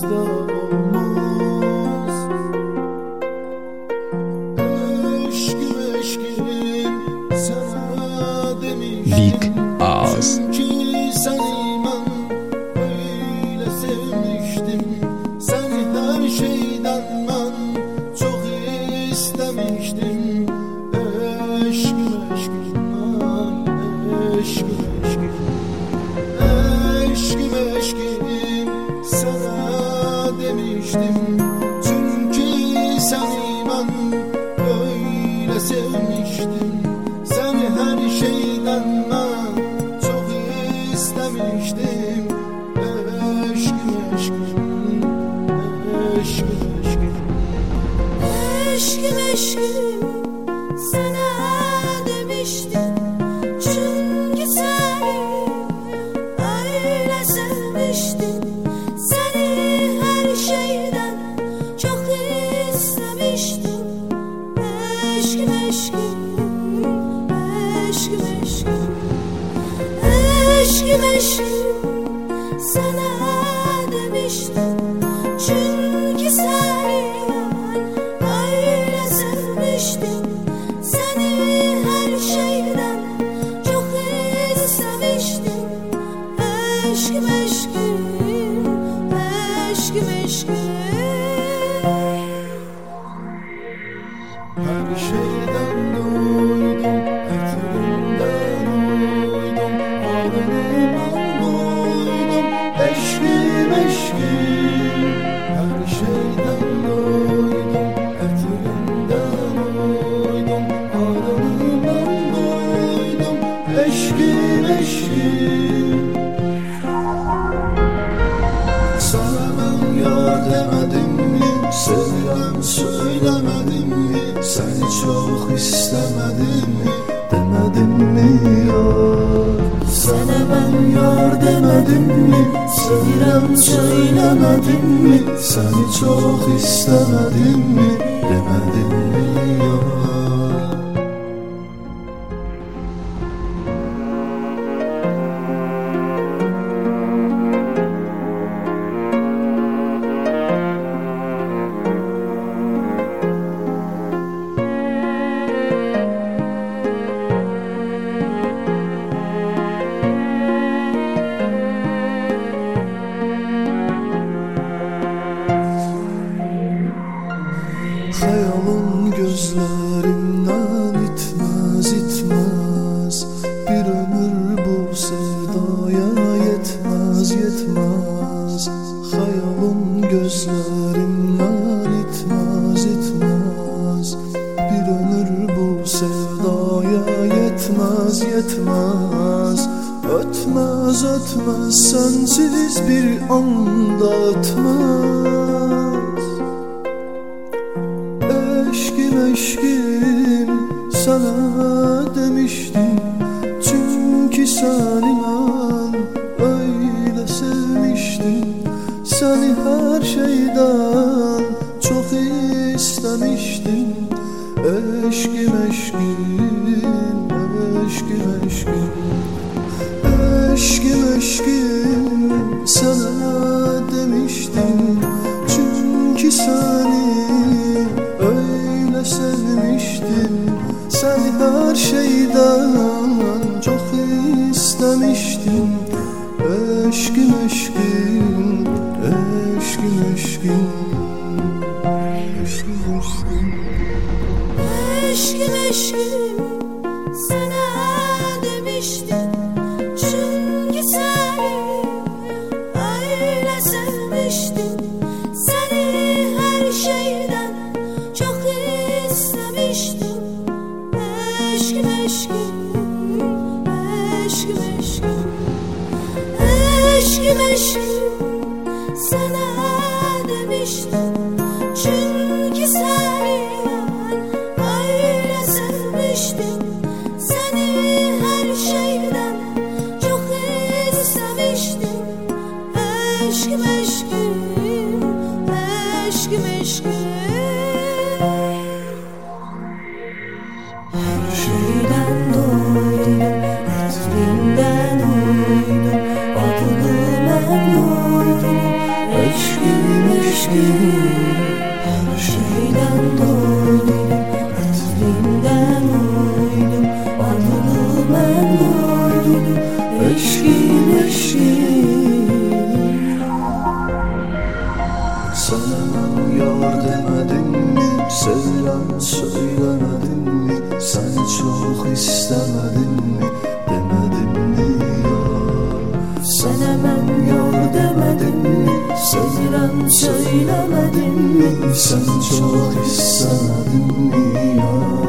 asla olmaz. Eşkim eşkim sana demiştim. Lig Ağız. Çünkü seni ben öyle sevmiştim. Seni her şeyden ben çok istemiştim. Eşkim eşkim ay eşkim eşkim. Eşkim eşkim sana demiştim. Çünkü seni ben öyle sevmiştim. Seni her şeyden ben çok istemiştim. Eşkim eşkim, eşkim eşkim. Eşkim eşkim sana demiştim. Çünkü seni öyle sevmiştim. Seni her şeyden çok istemiştim. Eşkim eşkim, eşkim eşkim. Eşkim eşkim sana demiştim. Çünkü seni öyle sevmiştim. Seni her şeyden çok istemiştim. Eşkim eşkim, eşkim eşkim. Her şeyden duydum, etrafından uydum, ağrından uydum. Eşkim eşkim. Her şeyden duydum, etrafından uydum, ağrından uydum. Eşkim eşkim. Sana ben yar demedim mi? Sevilen söylemedim mi? Seni çok istemedim mi? Demedim mi yar? Sana ben yar demedim mi? Sevilen söylemedim mi? Seni çok istemedim mi? Demedim mi yar? Hayalın gözlerimden itmez itmez. Bir ömür bu sevdaya yetmez yetmez. Hayalın gözlerimden itmez itmez. Bir ömür bu sevdaya yetmez yetmez. Ötmez ötmez sensiz bir anda ötmez. Eşkim eşkim sana demiştim. Çünkü seni ben öyle sevmiştim. Seni her şeyden çok istemiştim. Eşkim eşkim, eşkim eşkim. Eşkim eşkim sana demiştim. Çünkü seni öyle sevmiştim. Seni her şeyden çok istemiştim. Eşkim eşkim, eşkim eşkim. Eşkim eşkim. Eşkim eşkim sana demiştim. Çünkü seni öyle sevmiştim. Seni her şeyden çok istemiştim. Eşkim eşkim, eşkim eşkim. Eşkim eşkim sana demiştim. Çünkü seni öyle sevmiştim. Seni her şeyden çok istemiştim. Eşkim eşkim, eşkim eşkim. Her şeyden doydum, hasretinden uydum, adını ben uydum. Eşkim her şeyden doydum, etrinden uydum, adını ben koydum, eşkim eşkim. Sana yar demedim mi, sevirem söylemedim mi, sen çok istemedin mi, demedim mi ya? Sana ben yar demedim mi, sevirem söylemedim mi, sen çok istemedin mi ya?